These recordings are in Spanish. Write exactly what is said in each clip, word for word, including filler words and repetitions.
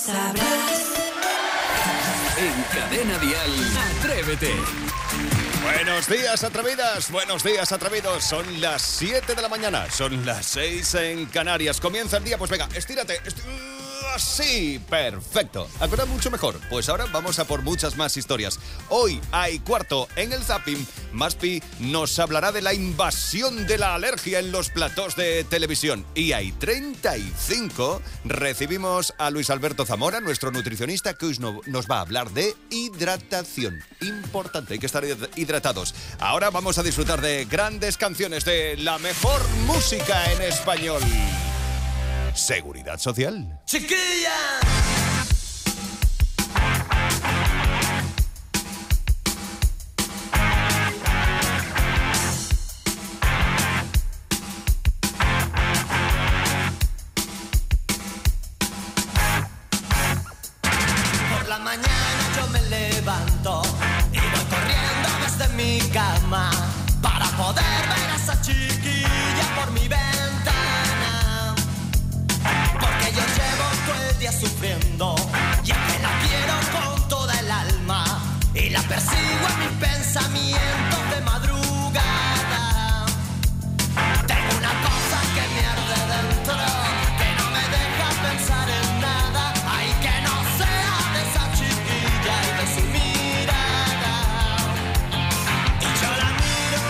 sabrás. En Cadena Dial, Atrévete. Buenos días, atrevidas. Buenos días, atrevidos. Son las siete de la mañana. Son las seis en Canarias. Comienza el día. Pues venga, estírate. Esti- Así, perfecto. ¿Acuerdas mucho mejor? Pues ahora vamos a por muchas más historias. Hoy hay cuarto en el Zapping. Maspi nos hablará de la invasión de la alergia en los platós de televisión. Y hay treinta y cinco. Recibimos a Luis Alberto Zamora, nuestro nutricionista, que hoy nos va a hablar de hidratación. Importante, hay que estar hidratados. Ahora vamos a disfrutar de grandes canciones de la mejor música en español. Seguridad Social. Chiquilla. Por la mañana yo me levanto y voy corriendo desde mi cama para poder ver a esa chiquilla por mi ventana. Porque yo llevo todo el día sufriendo y es que la quiero con toda el alma y la persigo en mis pensamientos de madrugada. Tengo una cosa que me arde dentro, que no me deja pensar en nada. Ay, que no sea de esa chiquilla y de su mirada. Y yo la miro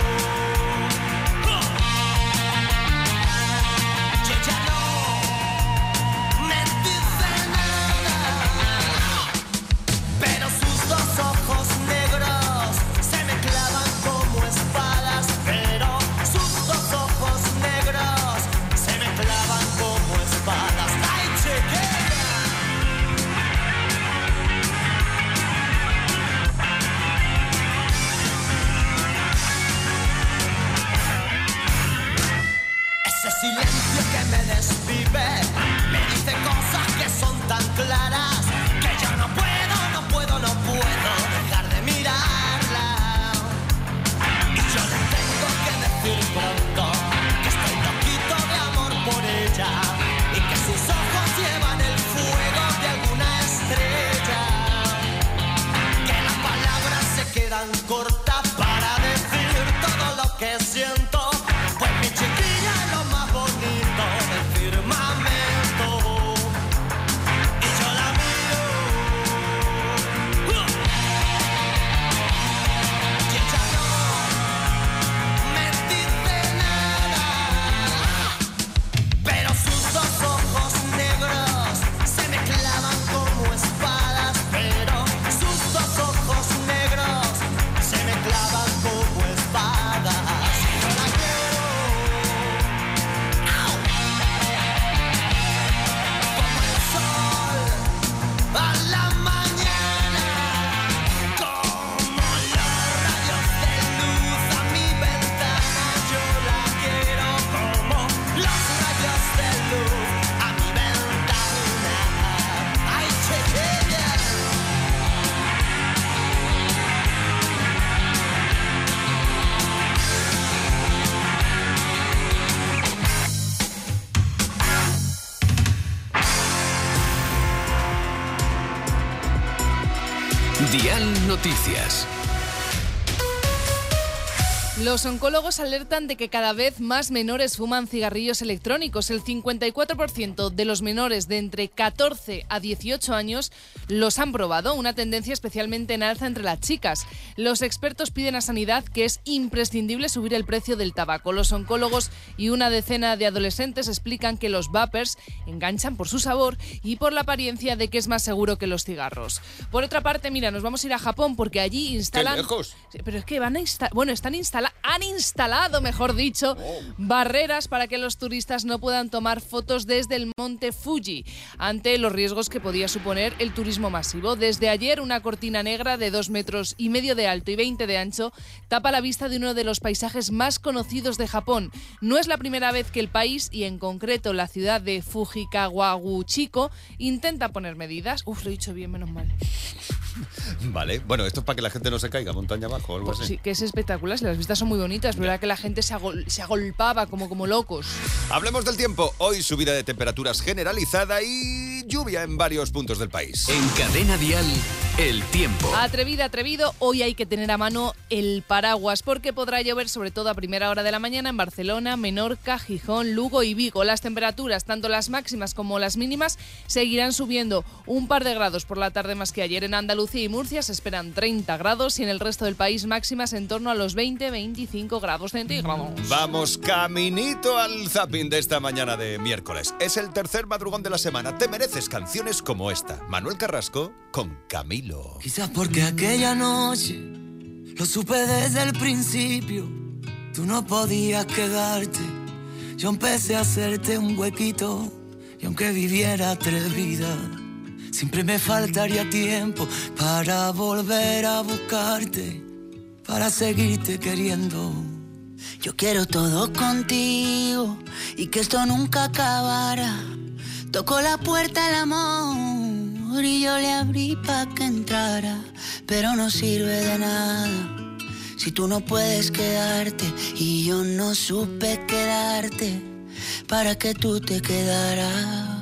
y ella no me dice nada, pero sus dos ojos negros se me clavan como espadas. Pero sus dos ojos negros se me clavan como espadas. ¡Ay, chiquilla! Ese silencio que me desvive me dice cosas que son tan claras que yo no puedo, no puedo, no puedo dejar de mirarla. Y yo le tengo que decir pronto que estoy loquito de amor por ella y que sus ojos llevan el fuego de alguna estrella. Que las palabras se quedan cortas para decir todo lo que siento. Pues mi chiquilla es lo más bonito del firmamento. Y yo la miro y ella no me dice nada, pero sus dos ojos negros se me clavan como espadas. Pero sus dos ojos negros se me clavan como espadas. Y yo la quiero ¡au! Como el sol a la mañana, como los rayos de luz a mi ventana. Yo la quiero como los rayos de luz a mi ventana. ¡Ay, chiquilla! Dial Noticias. Los oncólogos alertan de que cada vez más menores fuman cigarrillos electrónicos. El cincuenta y cuatro por ciento de los menores de entre catorce a dieciocho años los han probado, una tendencia especialmente en alza entre las chicas. Los expertos piden a Sanidad que es imprescindible subir el precio del tabaco. Los oncólogos y una decena de adolescentes explican que los vapers enganchan por su sabor y por la apariencia de que es más seguro que los cigarros. Por otra parte, mira, nos vamos a ir a Japón porque allí instalan... ¡Qué lejos! Pero es que van a instalar... Bueno, están instala... han instalado, mejor dicho, oh. barreras para que los turistas no puedan tomar fotos desde el monte Fuji, ante los riesgos que podía suponer el turismo masivo. Desde ayer, una cortina negra de dos metros y medio de alto y veinte de ancho tapa la vista de uno de los paisajes más conocidos de Japón. No es la primera vez que el país, y en concreto la ciudad de Fujikawaguchiko, intenta poner medidas. Uf, lo he dicho bien, menos mal. Vale, bueno, esto es para que la gente no se caiga montaña abajo o algo Pues así. sí, que es espectacular, si las vistas son muy bonitas, pero era que la gente se, agol- se agolpaba como, como locos. Hablemos del tiempo. Hoy subida de temperaturas generalizada y lluvia en varios puntos del país. En Cadena Dial, el tiempo. Atrevida, atrevido, hoy hay que tener a mano el paraguas porque podrá llover sobre todo a primera hora de la mañana en Barcelona, Menorca, Gijón, Lugo y Vigo. Las temperaturas, tanto las máximas como las mínimas, seguirán subiendo un par de grados por la tarde más que ayer. En Andalucía y Murcia se esperan treinta grados y en el resto del país máximas en torno a los veinte a veinticinco grados centígrados. Vamos caminito al zapping de esta mañana de miércoles. Es el tercer madrugón de la semana. Te mereces canciones como esta. Manuel Carrasco con Camilo. Quizás porque aquella noche lo supe desde el principio. Tú no podías quedarte. Yo empecé a hacerte un huequito. Y aunque viviera atrevida, siempre me faltaría tiempo para volver a buscarte, para seguirte queriendo. Yo quiero todo contigo y que esto nunca acabara. Tocó la puerta el amor y yo le abrí pa' que entrara, pero no sirve de nada si tú no puedes quedarte y yo no supe quedarte para que tú te quedaras.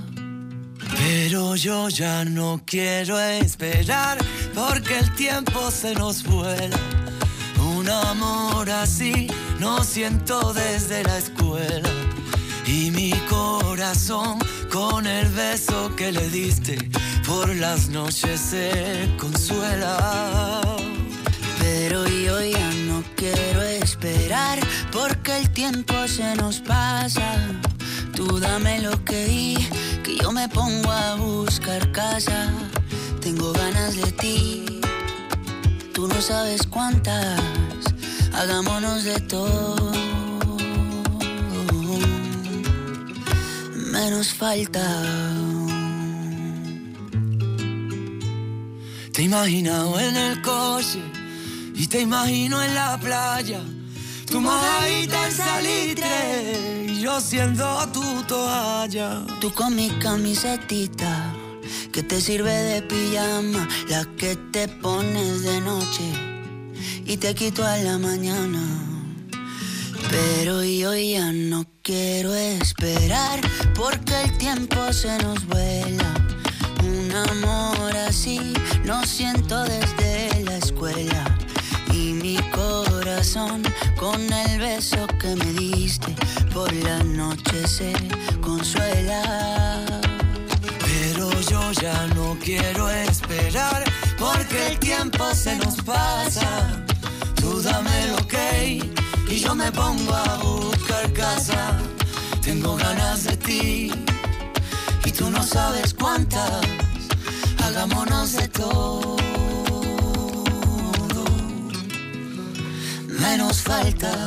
Pero yo ya no quiero esperar porque el tiempo se nos vuela. Un amor así no siento desde la escuela. Y mi corazón con el beso que le diste por las noches se consuela. Pero yo ya no quiero esperar porque el tiempo se nos pasa. Tú dame lo que di, que yo me pongo a buscar casa. Tengo ganas de ti, tú no sabes cuántas. Hagámonos de todo, menos falta. Te he imaginado en el coche y te imagino en la playa. Tu mojadita en salitre y yo siendo tu toalla. Tú con mi camisetita que te sirve de pijama, la que te pones de noche y te quito a la mañana. Pero yo ya no quiero esperar porque el tiempo se nos vuela. Un amor así no siento desde la escuela. Y mi corazón con el beso que me diste por la noche se consuela. Pero yo ya no quiero esperar porque el tiempo se nos pasa. Tú dame el ok y yo me pongo a buscar casa. Tengo ganas de ti y tú no sabes cuántas. Hagámonos de todo, menos falta.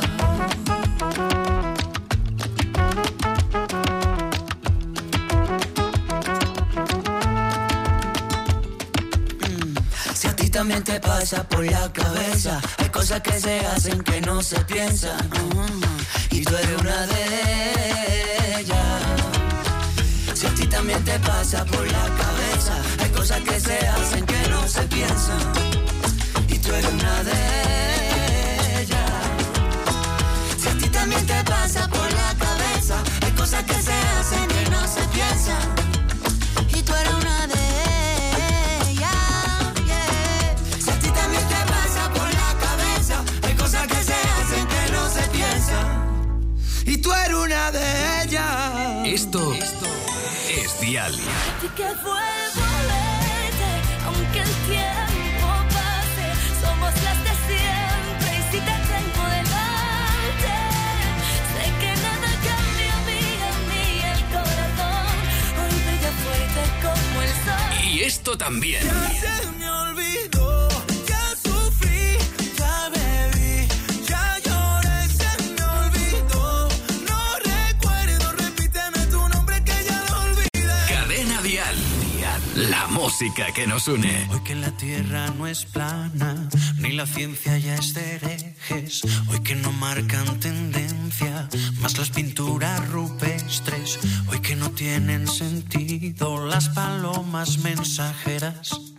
Mm. Si a ti también te pasa por la cabeza, hay cosas que se hacen que no se piensan. Uh-huh. Y tú eres una de ellas. Si a ti también te pasa por la cabeza, hay cosas que se hacen que no se piensan. Y tú eres una de ellas. Si a ti también te pasa por la cabeza, hay cosas que se hacen que no se piensan. Y tú eres una de ellas, yeah. Si a ti también te pasa por la cabeza, hay cosas que se hacen que no se piensan. Y tú eres una de ellas. Esto, esto es Dial. Y que vuelvo a verte, aunque el tiempo pase, somos las de siempre. Y si te tengo delante, sé que nada cambia a mí, a mí el corazón hoy brilla fuerte como el sol. Y esto también. Ya se me olvidó, ya sufrí, ya bebí, ya lloré, se me olvidó. No recuerdo, repíteme tu nombre que ya lo olvidé. Cadena Dial. La música que nos une. Hoy que la tierra no es plana, ni la ciencia ya es de herejes. Hoy que no marcan tendencia, más las pinturas rupestres. Hoy que no tienen sentido las palomas mensajeras.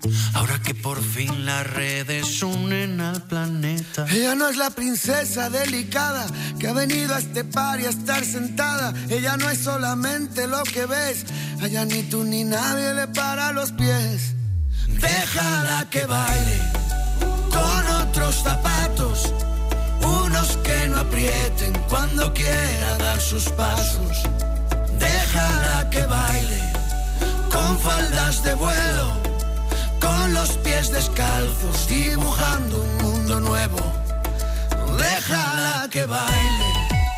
Ahora que por fin las redes unen al planeta. Ella no es la princesa delicada que ha venido a este party a estar sentada. Ella no es solamente lo que ves. Allá ni tú ni nadie le para los pies. Déjala que baile con otros zapatos, unos que no aprieten cuando quiera dar sus pasos. Déjala que baile con faldas de vuelo, con los pies descalzos, dibujando un mundo nuevo. Déjala que baile.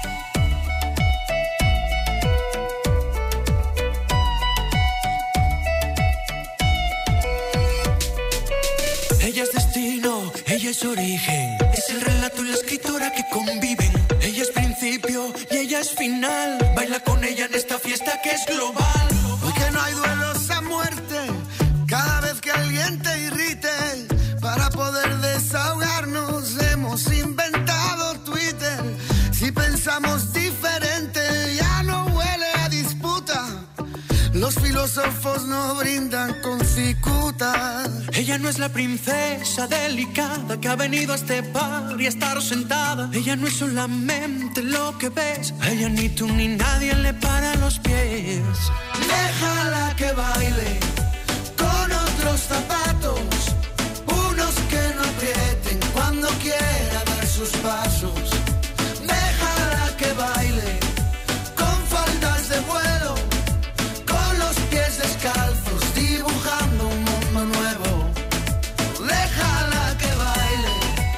Ella es destino, ella es origen, es el relato y la escritura que conviven. Ella es principio y ella es final. Baila con ella en esta fiesta que es global. Hoy que no hay duelos a muerte, cada vez que alguien te irrite, para poder desahogarnos hemos inventado Twitter. Si pensamos diferente ya no huele a disputa. Los filósofos no brindan con cicuta. Ella no es la princesa delicada que ha venido a este par y a estar sentada. Ella no es solamente lo que ves. A ella ni tú ni nadie le para los pies. Déjala que baile con otros zapatos, unos que no aprieten cuando quiera dar sus pasos. Déjala que baile con faldas de vuelo, con los pies descalzos, dibujando un mundo nuevo. Déjala que baile.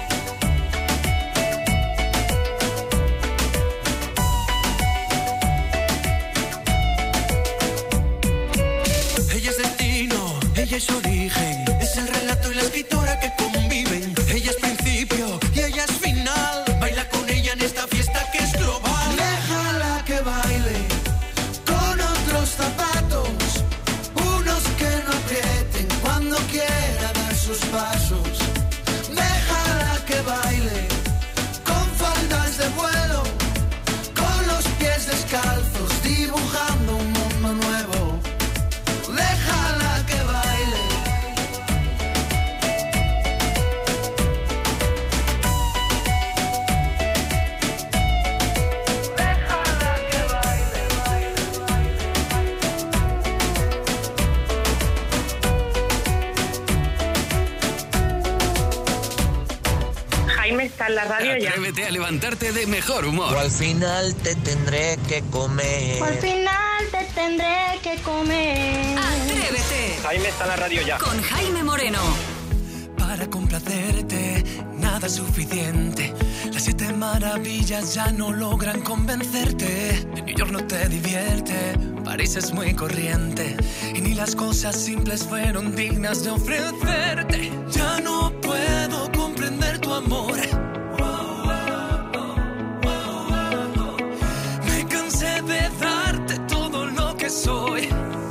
Ella es destino, ella es origen, es el relato y la escritura que conviven. Ella es principio y ella es final. Baila con ella en esta fiesta que es global. Déjala que baile con otros zapatos, unos que no aprieten cuando quiera dar sus pasos. Déjala que baile con faldas de vuelo, con los pies descalzos, dibujando un mundo nuevo. Déjala que baile. Déjala que baile, baile, Jaime está en la radio ya. Atrévete a levantarte de mejor humor. O al final te tendré que comer. Al final te tendré que comer. Atrévete Jaime está en la radio ya. con Jaime Moreno. Para complacerte, nada es suficiente. Las siete maravillas ya no logran convencerte. New York no te divierte, París es muy corriente. Y ni las cosas simples fueron dignas de ofrecerte. Ya no puedo comprender tu amor. Me cansé de darte todo lo que soy.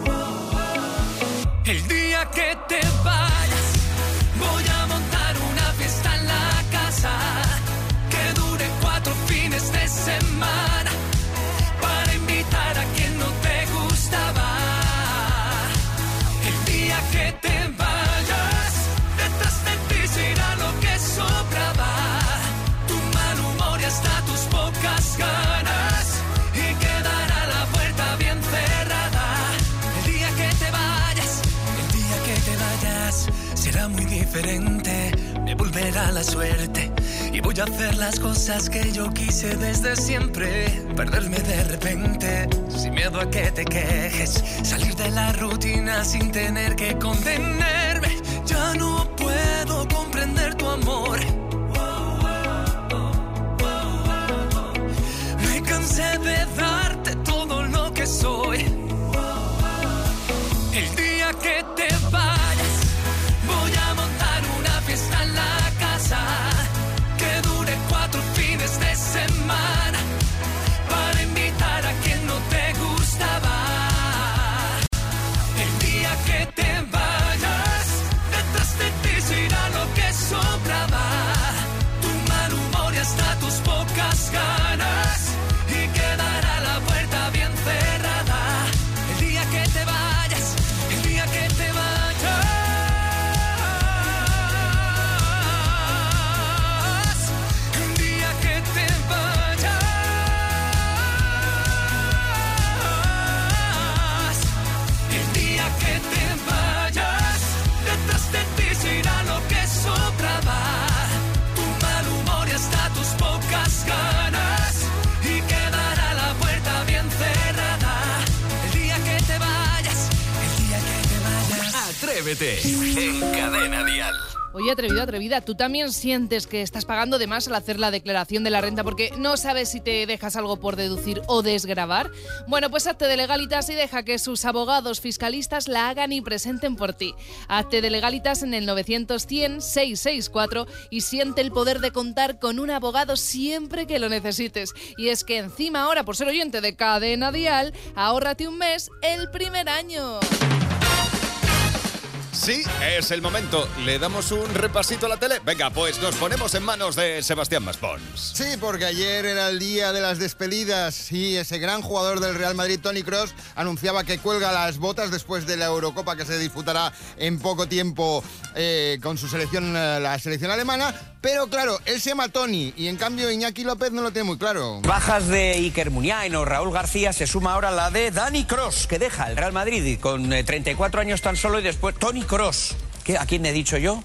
El día que te vayas, voy a montar una fiesta en la casa que dure cuatro fines de semana para invitar a quien no te gustaba. El día que te vayas, detrás de ti se irá lo que sobraba. Tu mal humor y hasta tus pocas ganas, y quedará la puerta bien cerrada. El día que te vayas, el día que te vayas, será muy diferente, me volverá la suerte y voy a hacer las cosas que yo quise desde siempre. Perderme de repente, sin miedo a que te quejes, salir de la rutina sin tener que contenerme. Ya no puedo comprender tu amor. Me cansé de darte todo lo que soy. El día que te vayas, voy a montar una fiesta en la casa que dure cuatro fines de semana para invitar a quien no te gustaba. El día que te vayas, detrás de ti se irá lo que sobraba. Tu mal humor y hasta tus pocas ganas, y quedará la puerta bien cerrada. El día que te vayas, el día que te vayas. Atrévete en Cadena Dial. Oye, atrevido, atrevida, ¿tú también sientes que estás pagando de más al hacer la declaración de la renta porque no sabes si te dejas algo por deducir o desgravar? Bueno, pues hazte de Legalitas y deja que sus abogados fiscalistas la hagan y presenten por ti. Hazte de Legalitas en el novecientos cien seiscientos sesenta y cuatro y siente el poder de contar con un abogado siempre que lo necesites. Y es que encima ahora, por ser oyente de Cadena Dial, ahórrate un mes el primer año. Sí, es el momento. ¿Le damos un repasito a la tele? Venga, pues nos ponemos en manos de Sebastián Maspons. Sí, porque ayer era el día de las despedidas y ese gran jugador del Real Madrid, Toni Kroos, anunciaba que cuelga las botas después de la Eurocopa que se disputará en poco tiempo eh, con su selección, la selección alemana. Pero claro, él se llama Toni y en cambio Iñaki López no lo tiene muy claro. Bajas de Iker Muniain o Raúl García, se suma ahora la de Dani Kroos, que deja el Real Madrid con eh, treinta y cuatro años tan solo y después Toni Kroos. ¿Qué? ¿A quién he dicho yo?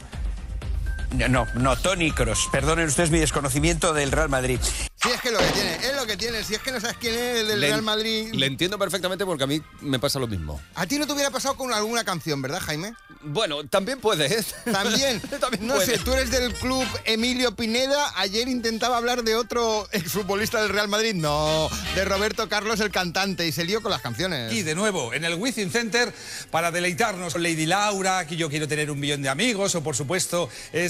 No, no, Toni Kroos. Perdonen ustedes mi desconocimiento del Real Madrid. Si es que lo que tiene, es lo que tiene. Si es que no sabes quién es el del Le, Real Madrid. Le entiendo perfectamente porque a mí me pasa lo mismo. A ti no te hubiera pasado con alguna canción, ¿verdad, Jaime? Bueno, también puede, ¿eh? También. También no puede. sé, tú eres del club Emilio Pineda. Ayer intentaba hablar de otro exfutbolista del Real Madrid. No, de Roberto Carlos, el cantante, y se lió con las canciones. Y de nuevo, en el Wizzing Center, para deleitarnos con Lady Laura, que yo quiero tener un millón de amigos, o por supuesto,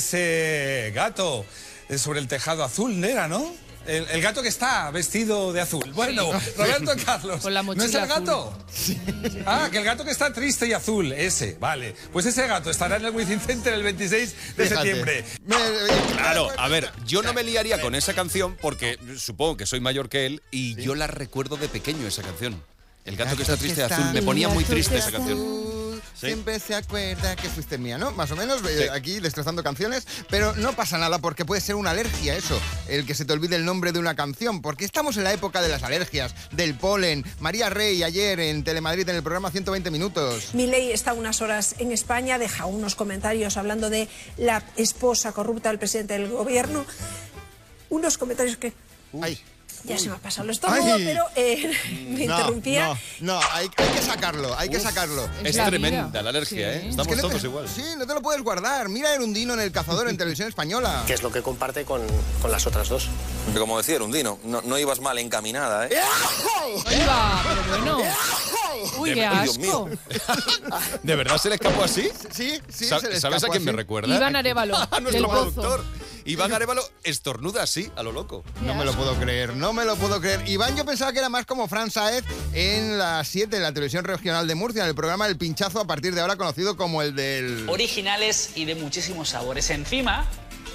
ese gato sobre el tejado azul, era, ¿no? El, el gato que está vestido de azul. Bueno, Sí. Roberto Carlos. Con la ¿No mochila es el azul. gato? Sí. Ah, que el gato que está triste y azul. Ese, vale. Pues ese gato estará en el Wizzing Center el veintiséis de Fíjate. septiembre. Claro, a ver, yo no me liaría con esa canción porque supongo que soy mayor que él y yo la recuerdo de pequeño esa canción. El gato que está triste de azul. Me ponía muy triste esa canción. Sí. Siempre se acuerda que fuiste mía, ¿no? Más o menos, Sí. eh, aquí destrozando canciones, pero no pasa nada porque puede ser una alergia eso, el que se te olvide el nombre de una canción, porque estamos en la época de las alergias, del polen. María Rey ayer en Telemadrid en el programa ciento veinte minutos. Milei está unas horas en España, deja unos comentarios hablando de la esposa corrupta del presidente del gobierno. Unos comentarios que... Ay. Ya se me ha pasado el estómago, Ay. pero eh, me No, interrumpía. No, no, hay, hay que sacarlo, hay que sacarlo. Es la tremenda vida. la alergia, Sí. ¿eh? Estamos Es que no todos te- igual. Sí, no te lo puedes guardar. Mira a Erundino en El Cazador en Televisión Española. Que es lo que comparte con, con las otras dos. Como decía Erundino, no, no ibas mal encaminada, ¿eh? Ahí va, pero bueno. Uy, qué Ay, Dios asco. mío. ¿De verdad se le escapó así? Sí, sí, Sa- se le ¿Sabes a escapó quién me así. recuerda? Iván Arévalo, A del nuestro Pozo. productor. Iván Arévalo estornuda así, a lo loco. No me lo puedo creer, no me lo puedo creer. Iván, yo pensaba que era más como Fran Saez en las siete de la televisión regional de Murcia, en el programa El Pinchazo, a partir de ahora conocido como el del... Originales y de muchísimos sabores. Encima,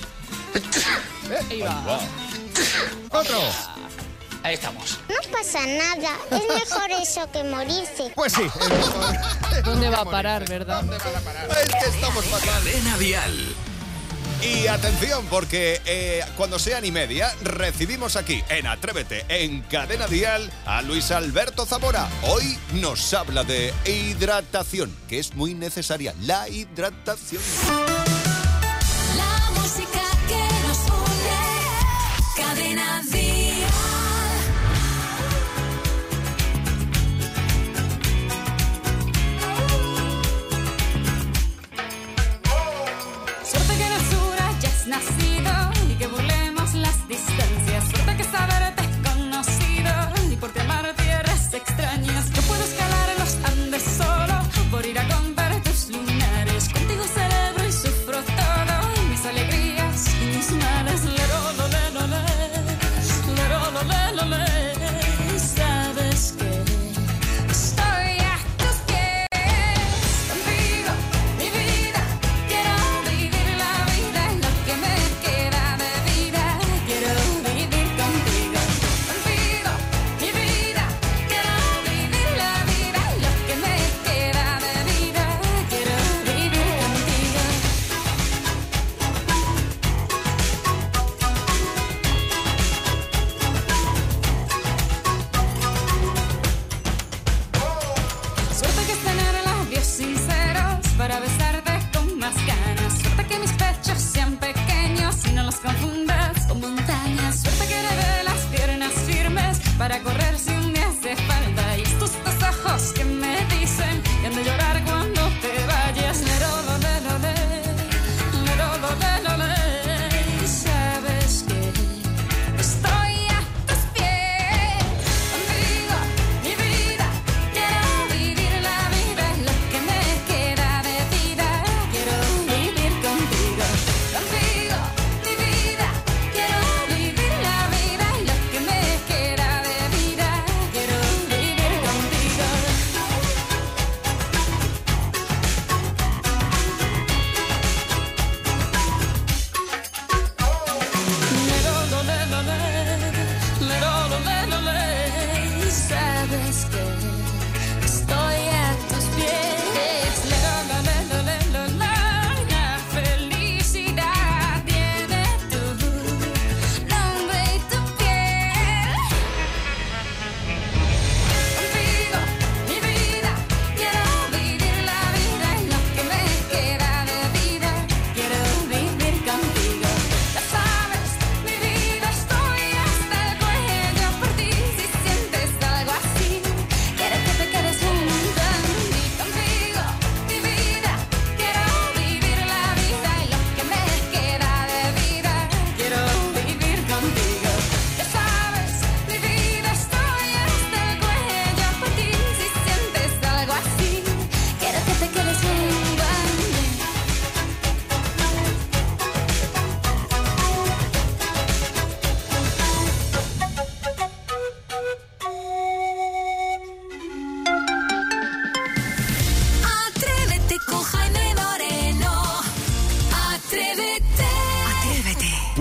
Ahí va. ¡Otro! ahí estamos. No pasa nada, es mejor eso que morirse. Pues sí. es mejor. ¿Dónde va a parar, verdad? Es que estamos fatal. Cadena Dial. Y atención, porque eh, cuando sean y media, recibimos aquí en Atrévete, en Cadena Dial, a Luis Alberto Zamora. Hoy nos habla de hidratación, que es muy necesaria, la hidratación. La música que nos une, Cadena Dial. Suerte que eres dura, ya has nacido y que burlemos las distancias. Suerte que saberte es conocido y por ti amar tierras extrañas. Yo puedo escalar los Andes solo por ir a comprar tus lunares. Contigo celebro y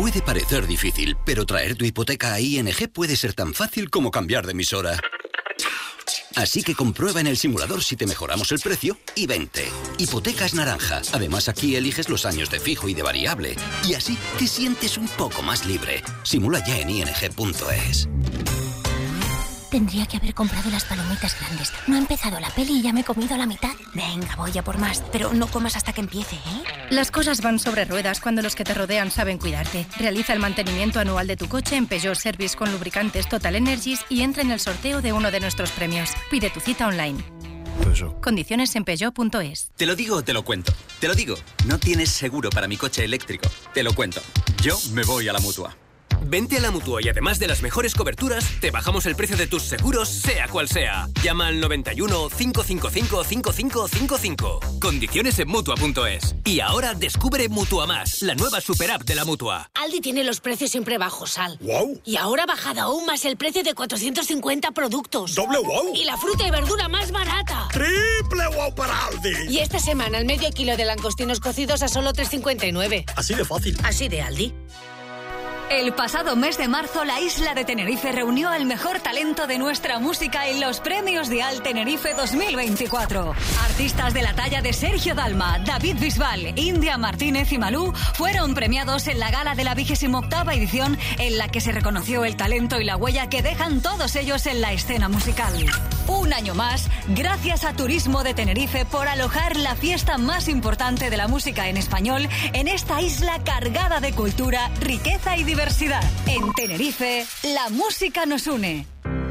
Puede parecer difícil, pero traer tu hipoteca a I N G puede ser tan fácil como cambiar de emisora. Así que comprueba en el simulador si te mejoramos el precio y vente. Hipotecas Naranja. Además, aquí eliges los años de fijo y de variable. Y así te sientes un poco más libre. Simula ya en I N G punto es. Tendría que haber comprado las palomitas grandes. No ha empezado la peli y ya me he comido la mitad. Venga, voy a por más. Pero no comas hasta que empiece, ¿eh? Las cosas van sobre ruedas cuando los que te rodean saben cuidarte. Realiza el mantenimiento anual de tu coche en Peugeot Service con lubricantes Total Energies y entra en el sorteo de uno de nuestros premios. Pide tu cita online. Peugeot. Condiciones en Peugeot punto es. Te lo digo o te lo cuento. Te lo digo. No tienes seguro para mi coche eléctrico. Te lo cuento. Yo me voy a la Mutua. Vente a la Mutua y además de las mejores coberturas, te bajamos el precio de tus seguros, sea cual sea. Llama al noventa y uno, cinco cinco cinco, cinco cinco cinco cinco. Condiciones en Mutua punto es. Y ahora descubre Mutua Más, la nueva super app de la Mutua. Aldi tiene los precios siempre bajos, Sal. ¡Wow! Y ahora ha bajado aún más el precio de cuatrocientos cincuenta productos. ¡Doble wow! Y la fruta y verdura más barata. ¡Triple wow para Aldi! Y esta semana el medio kilo de langostinos cocidos a solo tres cincuenta y nueve. Así de fácil. Así de Aldi. El pasado mes de marzo, la isla de Tenerife reunió al mejor talento de nuestra música en los premios de Al Tenerife dos mil veinticuatro. Artistas de la talla de Sergio Dalma, David Bisbal, India Martínez y Malú fueron premiados en la gala de la vigésima octava edición, en la que se reconoció el talento y la huella que dejan todos ellos en la escena musical. Un año más, gracias a Turismo de Tenerife por alojar la fiesta más importante de la música en español en esta isla cargada de cultura, riqueza y diversidad. En Tenerife, la música nos une.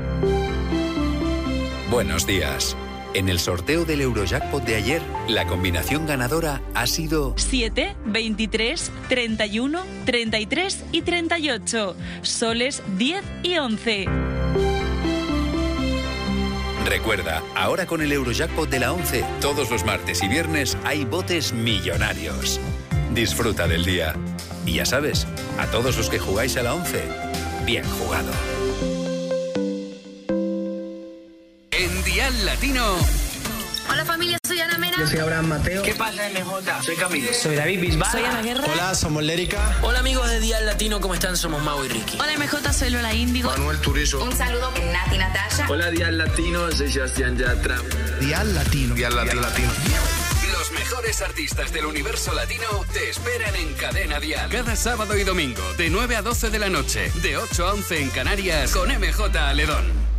Buenos días. En el sorteo del Eurojackpot de ayer, la combinación ganadora ha sido siete, veintitrés, treinta y uno, treinta y tres y treinta y ocho. Soles diez y once. Recuerda, ahora con el Eurojackpot de la once, todos los martes y viernes hay botes millonarios. Disfruta del día. Y ya sabes, a todos los que jugáis a la once, bien jugado. En Dial Latino. Hola familia, soy Ana Mena. Yo soy Abraham Mateo. ¿Qué pasa, M J? Soy Camilo. Soy David Bisbal. Soy Ana Guerra. Hola, somos Lérica. Hola amigos de Dial Latino, ¿cómo están? Somos Mau y Ricky. Hola M J, soy Lola Índigo. Manuel Turizo. Un saludo, Nati Natasha. Hola Dial Latino, soy Sebastián Yatra. Dial Latino. Dial Latino. Latino. Los mejores artistas del universo latino te esperan en Cadena Dial. Cada sábado y domingo, de nueve a doce de la noche, de ocho a once en Canarias, con M J Aledón.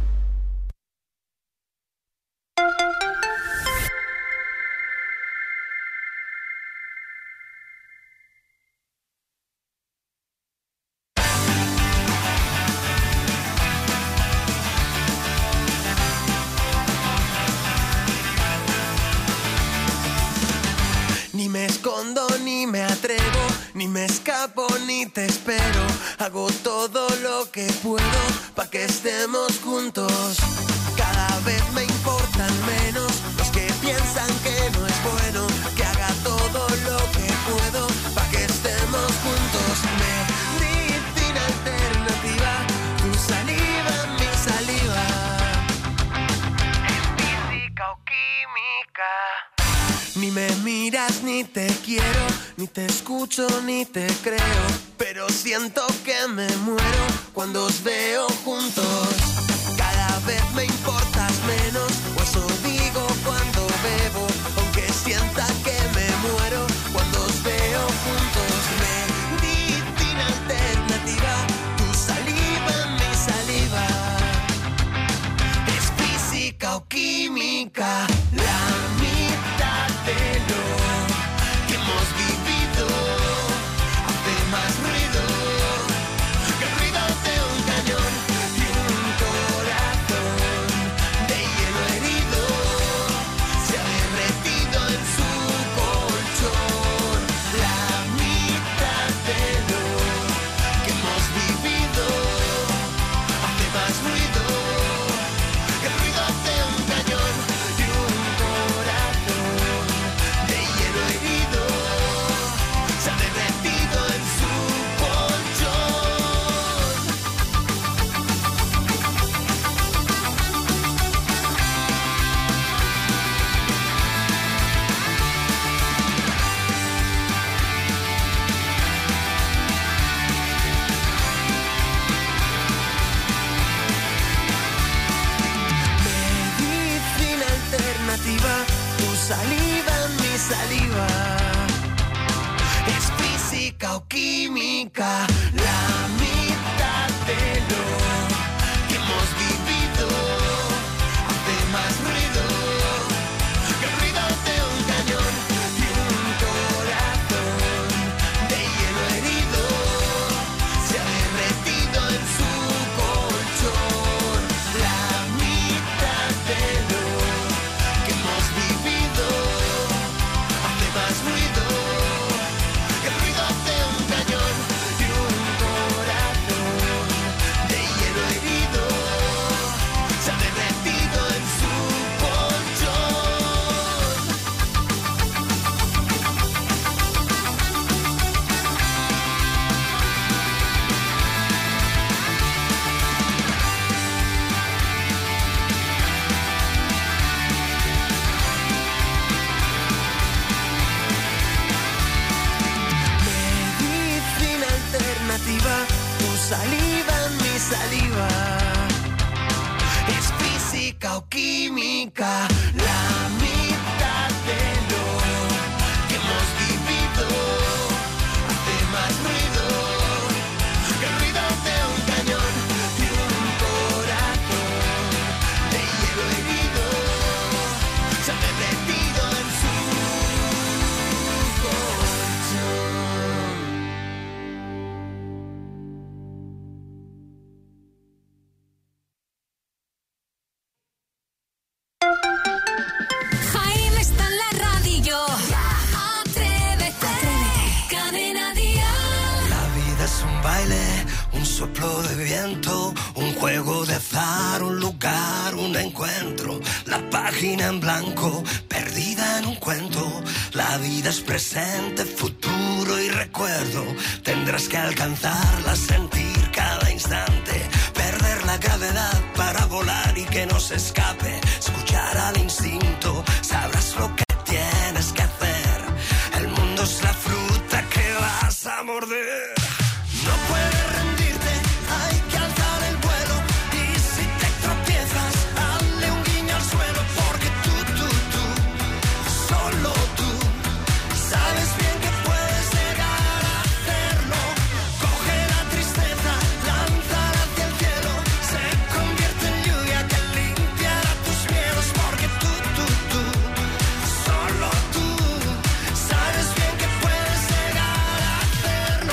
Ni me escondo, ni me atrevo, ni me escapo, ni te espero. Hago todo lo que puedo pa' que estemos juntos. Cada vez me importan menos los que piensan que no es bueno. Que haga todo lo que puedo pa' que estemos juntos. Medicina alternativa, tu saliva, mi saliva. Es física o química. Ni me miras, ni te quiero, ni te escucho, ni te creo. Pero siento que me muero cuando os veo juntos. Cada vez me importas menos, o eso digo cuando bebo. Aunque sienta que me muero cuando os veo juntos. Medicina alternativa, tu saliva, mi saliva. Es física o química, la mitad de lo que hemos vivido hace más ruido que el ruido de un cañón y un corazón de hielo herido. saliva en mi saliva. Es física o química, la mitad de lo que hemos vivido hace más ruido que el ruido de un cañón y un corazón de hielo herido se ha derretido en su colchón. La mitad de lo que hemos vivido hace más ruido que el ruido de un cañón y un corazón de hielo herido se ha derretido en su colchón. Medicina alternativa, tu saliva en mi saliva. Es física o química, la mitad de lo que hemos vivido hace más ruido que el ruido de un cañón y un corazón de hielo herido se ha derretido en su colchón. Jaime está en la radio. Atrévete. Cadena Dial. La vida es un baile, un soplo de viento, un juego de azar, un lugar, un encuentro. La página en blanco, perdida en un cuento. La vida es presente, futuro y recuerdo. Tendrás que alcanzarla, sentir cada instante. Perder la gravedad para volar y que no se escape. Escuchar al instinto, sabrás lo que tienes que hacer. El mundo es la fruta que vas a morder. No puedes rendirte, hay que alzar el vuelo. Y si te tropiezas, hazle un guiño al suelo. Porque tú, tú, tú, solo tú, sabes bien que puedes llegar a hacerlo. Coge la tristeza, lánzala hacia el cielo. Se convierte en lluvia que limpiará tus miedos. Porque tú, tú, tú, solo tú, sabes bien que puedes llegar a hacerlo.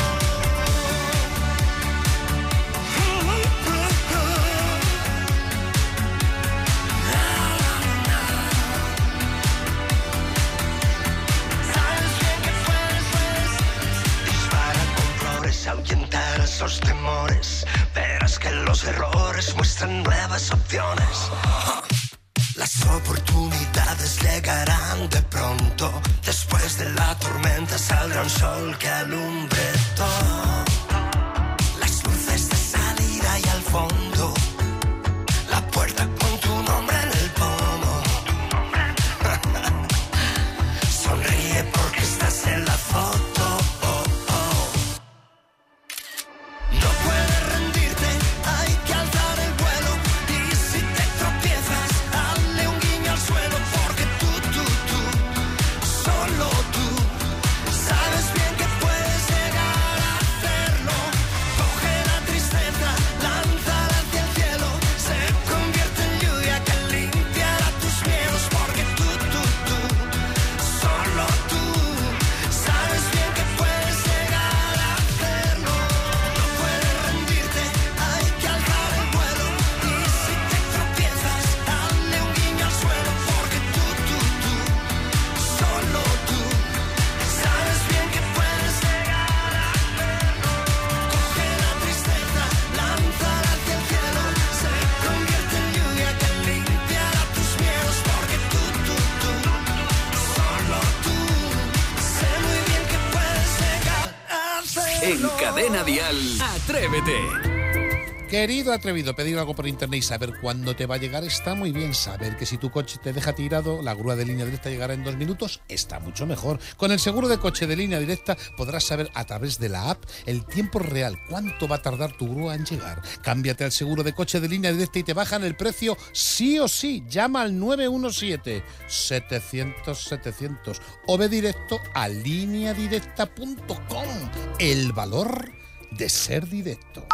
Sabes bien que puedes, puedes. Dispara con flores, ahuyentar esos temores. Verás que los errores muestran nuevas opciones. Las oportunidades llegarán de pronto. Después de la tormenta saldrá un sol que alumbre todo. Las luces de salida y al fondo. La puerta con tu nombre en el pomo. Sonríe porque estás en la foto. Oh, oh. No puedes rendirte, hay que alzar el vuelo. Y si te tropiezas, hazle un guiño al suelo. Porque tú, tú, tú, solo tú, sabes bien que puedes llegar a hacerlo. Coge la tristeza, lánzala hacia el cielo. Se convierte en lluvia que limpiará tus miedos. Porque tú, tú, tú, solo tú, sabes bien que puedes llegar a hacerlo. No puedes rendirte, hay que alzar el vuelo. Y si te tropiezas, hazle un guiño al suelo. Porque tú, tú, tú, solo tú, sabes bien que puedes llegar a hacerlo. Coge la tristeza, lánzala hacia el cielo. Se convierte en lluvia que limpiará tus miedos. Porque tú, tú, tú, solo tú, sé muy bien que puedes llegar a hacerlo. En Cadena Dial, Atrévete. Querido atrevido, pedir algo por internet y saber cuándo te va a llegar está muy bien. Saber que si tu coche te deja tirado, la grúa de Línea Directa llegará en dos minutos está mucho mejor. Con el seguro de coche de Línea Directa podrás saber a través de la app el tiempo real cuánto va a tardar tu grúa en llegar. Cámbiate al seguro de coche de Línea Directa y te bajan el precio sí o sí. Llama al nueve uno siete, setecientos, setecientos o ve directo a línea directa punto com. El valor de ser directo.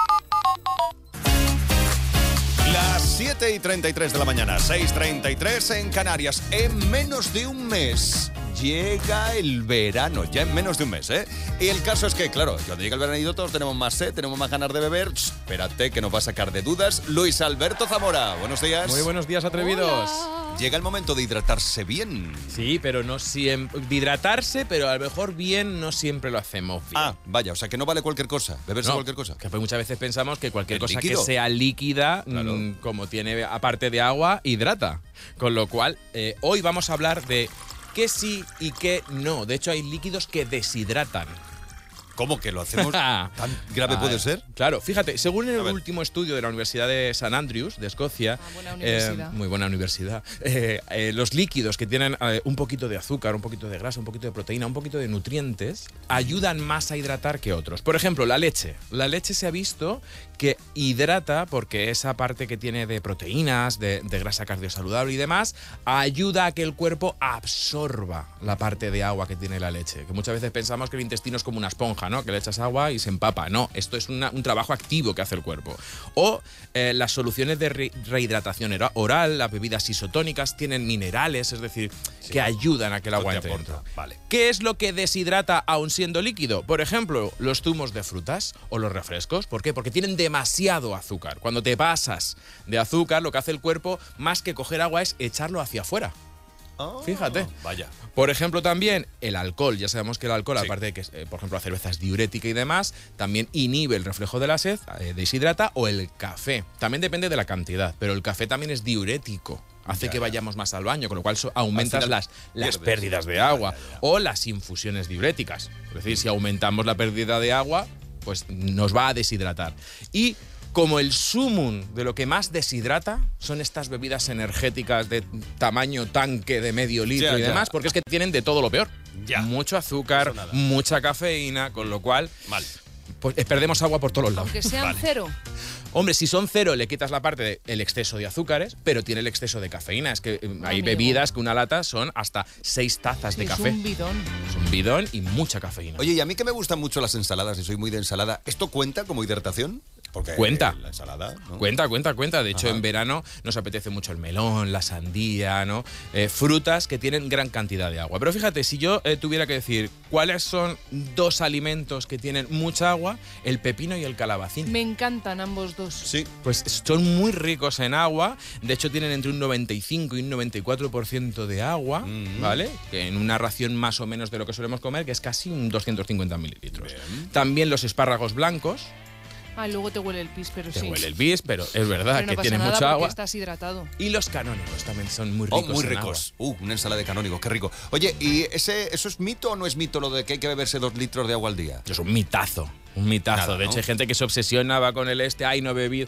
Las siete y treinta y tres de la mañana, seis y treinta y tres en Canarias. En menos de un mes llega el verano, ya en menos de un mes, ¿eh? Y el caso es que, claro, cuando llega el veranito todos tenemos más sed, tenemos más ganas de beber. Shh, espérate, que nos va a sacar de dudas Luis Alberto Zamora. Buenos días. Muy buenos días, atrevidos. Hola. Llega el momento de hidratarse bien. Sí, pero no siempre. De hidratarse, pero a lo mejor bien no siempre lo hacemos bien. Ah, vaya, o sea que no vale cualquier cosa, beberse no, cualquier cosa. Que pues muchas veces pensamos que cualquier ¿El cosa líquido? que sea líquida, Claro. mmm, como tiene aparte de agua, hidrata. Con lo cual, eh, hoy vamos a hablar de qué sí y qué no. De hecho, hay líquidos que deshidratan. ¿Cómo que lo hacemos? ¿Tan grave puede ser? Claro, fíjate, según el último estudio de la Universidad de San Andrews, de Escocia, Ah, buena universidad. eh, muy buena universidad, eh, eh, los líquidos que tienen eh, un poquito de azúcar, un poquito de grasa, un poquito de proteína, un poquito de nutrientes, ayudan más a hidratar que otros. Por ejemplo, la leche. La leche se ha visto que hidrata porque esa parte que tiene de proteínas, de, de grasa cardiosaludable y demás, ayuda a que el cuerpo absorba la parte de agua que tiene la leche. Que muchas veces pensamos que el intestino es como una esponja, ¿no? Que le echas agua y se empapa. No, esto es una, un trabajo activo que hace el cuerpo. O eh, las soluciones de re rehidratación oral, las bebidas isotónicas, tienen minerales, es decir, sí, que ayudan a que el agua entre dentro. Vale. ¿Qué es lo que deshidrata aún siendo líquido? Por ejemplo, los zumos de frutas o los refrescos. ¿Por qué? Porque tienen demasiado azúcar. Cuando te pasas de azúcar, lo que hace el cuerpo, más que coger agua, es echarlo hacia afuera. Oh, Fíjate. Vaya. Por ejemplo, también el alcohol. Ya sabemos que el alcohol, Sí. aparte de que, eh, por ejemplo, la cerveza es diurética y demás, también inhibe el reflejo de la sed, eh, deshidrata, o el café. También depende de la cantidad, pero el café también es diurético. Hace Ya, que ya. vayamos más al baño, con lo cual so- aumentas Al final las, las pierdes. pérdidas de agua. O las infusiones diuréticas. Es decir, si aumentamos la pérdida de agua, pues nos va a deshidratar. Y como el sumum de lo que más deshidrata son estas bebidas energéticas de tamaño tanque de medio litro Ya, y ya. demás, porque es que tienen de todo lo peor. Ya. Mucho azúcar, Eso nada. mucha cafeína, con lo cual Mal. pues, eh, perdemos agua por todos los lados. Aunque sean Vale. cero. Hombre, si son cero, le quitas la parte del exceso de azúcares, pero tiene el exceso de cafeína. Es que eh, hay Amigo. bebidas que una lata son hasta seis tazas Sí, de es café. un bidón. Es un bidón y mucha cafeína. Oye, y a mí que me gustan mucho las ensaladas y soy muy de ensalada, ¿esto cuenta como hidratación? Porque Cuenta. la ensalada, ¿no? Cuenta, cuenta, cuenta. De hecho, Ajá. en verano nos apetece mucho el melón, la sandía, ¿no? Eh, frutas que tienen gran cantidad de agua. Pero fíjate, si yo eh, tuviera que decir cuáles son dos alimentos que tienen mucha agua, el pepino y el calabacín. Me encantan ambos dos. Sí. Pues son muy ricos en agua. De hecho, tienen entre un noventa y cinco y un noventa y cuatro por ciento de agua, Mm. ¿vale? Que en una ración más o menos de lo que solemos comer, que es casi un doscientos cincuenta mililitros. También los espárragos blancos. Ah, luego te huele el pis, pero Te sí. huele el bis, pero es verdad Pero no que pasa tiene nada mucha porque agua. estás hidratado. Y los canónigos también son muy Oh, ricos. muy en ricos. Uh, una ensalada de canónigos, qué rico. Oye, ¿y ese, eso es mito o no es mito lo de que hay que beberse dos litros de agua al día? agua. Es un mitazo, un mitazo. Nada, de hecho, ¿no? hay gente que se obsesiona, va con el este, ay, no he bebido.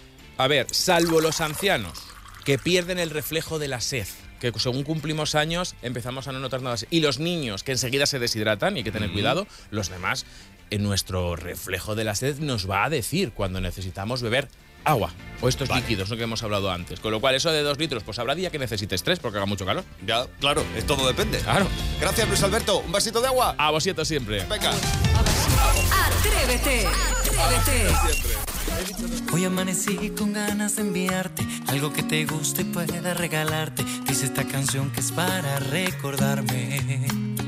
A ver, salvo los ancianos, que pierden el reflejo de la sed, que según cumplimos años empezamos a no notar nada así. Y los niños, que enseguida se deshidratan y hay que tener Mm. cuidado, los demás, en nuestro reflejo de la sed nos va a decir cuando necesitamos beber agua o estos Vale. líquidos, ¿no?, que hemos hablado antes. Con lo cual, eso de dos litros, pues habrá día que necesites tres porque haga mucho calor. Ya, claro, es todo depende. Claro. Gracias, Luis Alberto. ¿Un vasito de agua? A vosotros siempre. Venga. Atrévete, atrévete. Hoy amanecí con ganas de enviarte algo que te guste y pueda regalarte. Dice esta canción que es para recordarme.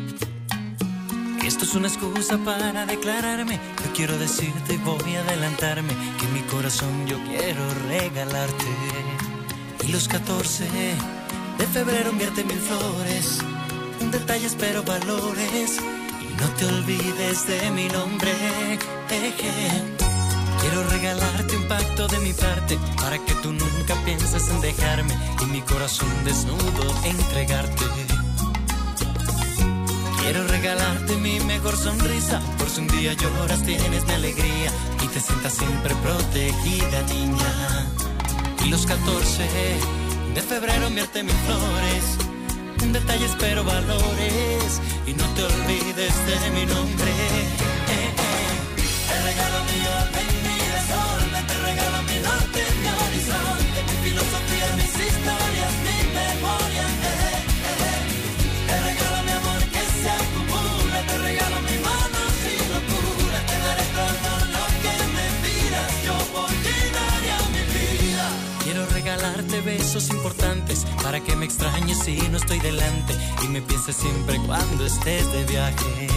Esto es una excusa para declararme. Yo quiero decirte y voy a adelantarme que en mi corazón yo quiero regalarte. Y los catorce de febrero enviarte mil flores. Un detalle espero valores. Y no te olvides de mi nombre. Eje. Quiero regalarte un pacto de mi parte para que tú nunca pienses en dejarme y mi corazón desnudo entregarte. Quiero regalarte mi mejor sonrisa, por si un día lloras tienes mi alegría y te sientas siempre protegida, niña. Y los catorce de febrero enviarte mil flores, detalles pero valores, y no te olvides de mi nombre. Eh, eh. Te regalo mi orden, mi desorden, te regalo mi norte, mi horizonte, mi filosofía, mis historias, mi memoria. Eh, eh, eh. Te regalo mi amor que se acumula, te regalo mis manos y locura, te daré todo lo que me pidas, yo por ti daría mi vida. Quiero regalarte besos importantes para que me extrañes si no estoy delante y me pienses siempre cuando estés de viaje.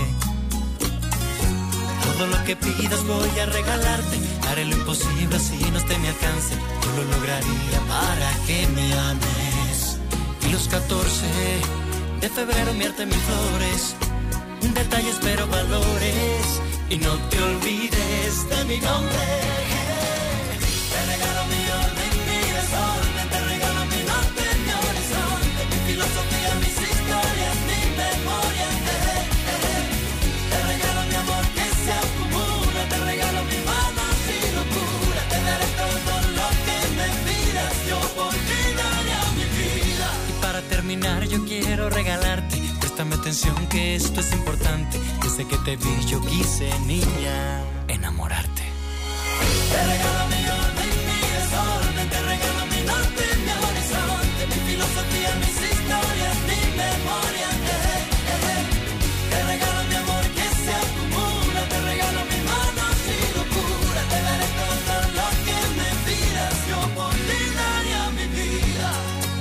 Todo lo que pidas voy a regalarte, haré lo imposible así no esté a mi alcance, yo lo lograría para que me ames. Y los catorce de febrero enviarte mil flores, detalles pero valores, y no te olvides de mi nombre. Te regalo mi orden, mi desorden, te regalo mi norte, mi horizonte, mi filosofía, mis historias, mi memoria. Eh, eh, eh. Te regalo mi amor que se acumula, te regalo mis manos y locura, te daré todo lo que me pidas, yo por ti daría mi vida. Y para terminar yo quiero regalarte, préstame atención que esto es importante, desde que te vi yo quise, niña, enamorarte. Te regalo mi orden, mi desorden, te regalo mi norte, mi horizonte, mi filosofía, mis historias, mi memoria. Eh, eh, eh. Te regalo mi amor que se acumula, te regalo mis manos y locura, te daré todo lo que me pidas, yo por ti daría mi vida.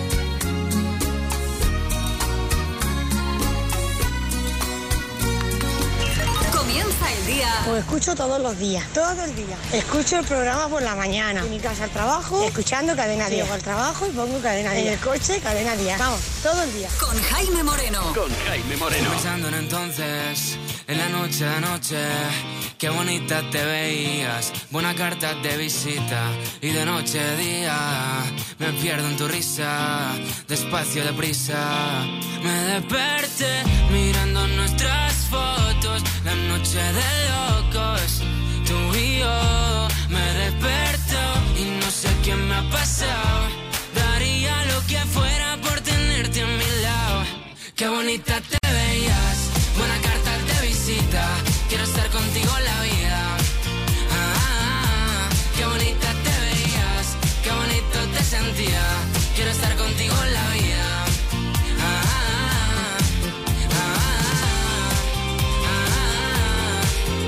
Comienza el día. Pues escucho todos los días, todo el día. Escucho el programa por la mañana. En mi casa al trabajo, escuchando Cadena Diez. Llego al trabajo y pongo Cadena Diez. En el coche, Cadena Diez. Vamos, todo el día. Con Jaime Moreno. Con Jaime Moreno. Pensando en entonces, en la noche a noche, qué bonita te veías, buena carta de visita, y de noche a día me pierdo en tu risa, despacio, deprisa. Me desperté mirando nuestras fotos, la noche de locos, tú y yo. Me desperto y no sé qué me ha pasado, daría lo que fuera por tenerte a mi lado. Qué bonita te veías, buena carta de visita, quiero estar contigo la vida. Ah, ah, ah, qué bonita te veías, qué bonito te sentía, quiero estar contigo la vida. Ah, ah, ah, ah, ah,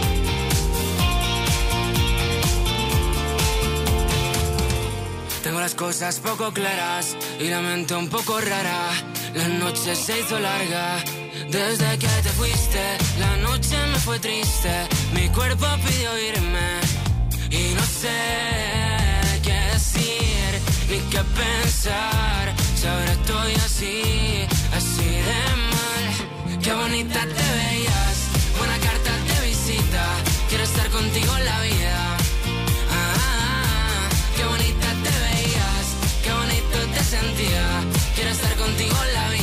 ah. Tengo las cosas poco claras y la mente un poco rara. La noche se hizo larga desde que te fuiste, la noche me fue triste, mi cuerpo pidió irme y no sé qué decir ni qué pensar, si ahora estoy así, así de mal. Qué bonita te veías, buena carta de visita, quiero estar contigo la vida. Ah, ah, ah, qué bonita te veías, qué bonito te sentía, quiero estar contigo la vida.